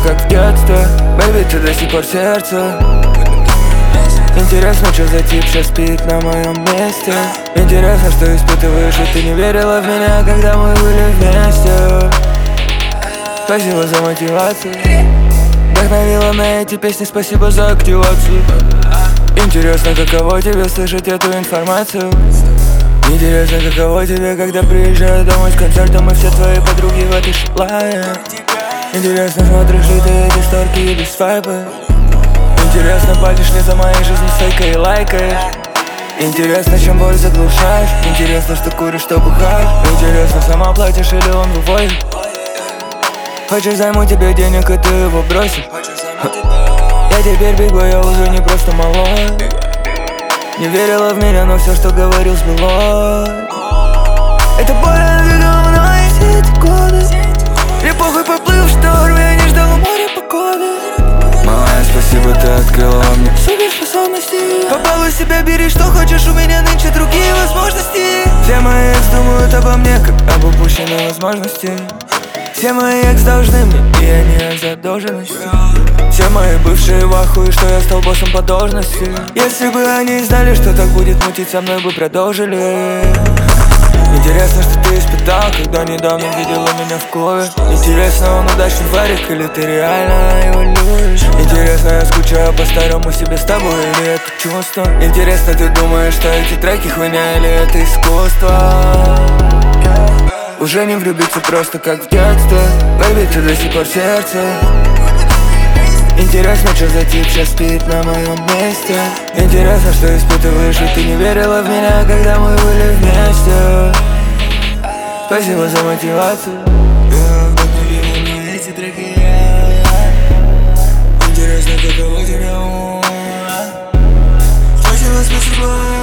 как в детстве. Бэйби, ты до сих пор сердце. Интересно, что за тип сейчас спит на моем месте. Интересно, что испытываешь, и ты не верила в меня, когда мы были вместе. Спасибо за мотивацию. Вдохновила на эти песни, спасибо за активацию. Интересно, каково тебе слышать эту информацию. Интересно, каково тебе, когда приезжаю домой с концертом, и все твои подруги в этой шлае. Интересно, смотришь ли ты эти сторки или свайпы. Интересно, палишь ли за моей жизнью стойкой и лайкаешь. Интересно, чем боль заглушаешь. Интересно, что куришь, что бухаешь. Интересно, сама платишь или он вывозит. Хочешь, займу тебе денег, и ты его бросишь. Я теперь бегу, я уже не просто малой. Не верила в меня, но все, что говорил, сбылось. Это больно двигало мной все эти годы. Мне похуй, поплыл в шторм, я не ждал моря погоды. Малая, спасибо, ты открыла мне суперспособности. Побалуй себя, бери, что хочешь, у меня нынче другие возможности. Все мои экс думают обо мне, как об упущенной возможности. Все мои экс должны мне, и они от задолженности. Все мои бывшие в ахуе, что я стал боссом по должности. Если бы они знали, что так будет мутить, со мной бы продолжили. Интересно, что ты испытал, когда недавно видела меня в клубе. Интересно, он удачный варик, или ты реально его любишь? Интересно, я скучаю по старому себе с тобой, или это чувство? Интересно, ты думаешь, что эти треки хуйня, или это искусство? Уже не влюбиться просто как в детстве. Бэйби, ты до сих пор сердце. Интересно, что за тип сейчас спит на моем месте. Интересно, что испытываешь, и ты не верила в меня, когда мы были вместе. Спасибо за мотивацию. Эти треки. Интересно, каково тебе. Спасибо, спасибо.